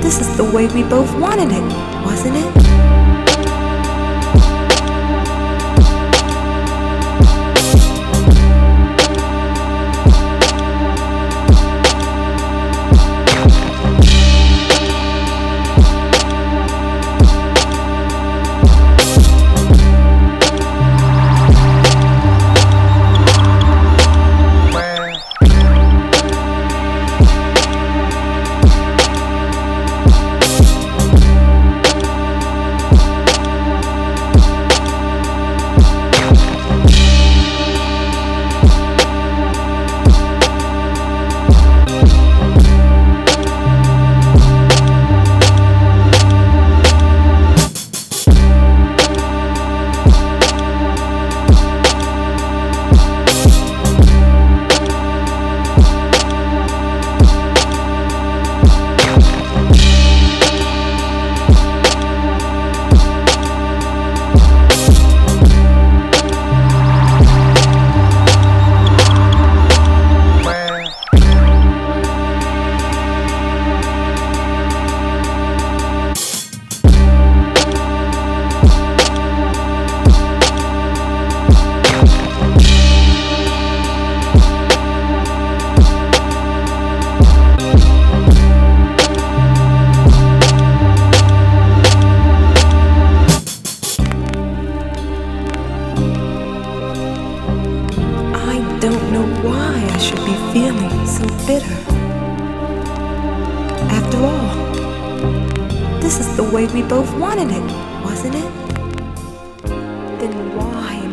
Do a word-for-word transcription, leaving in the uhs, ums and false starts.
This is the way we both wanted it, wasn't it? Don't know why I should be feeling so bitter. After all, this is the way we both wanted it, wasn't it? Then why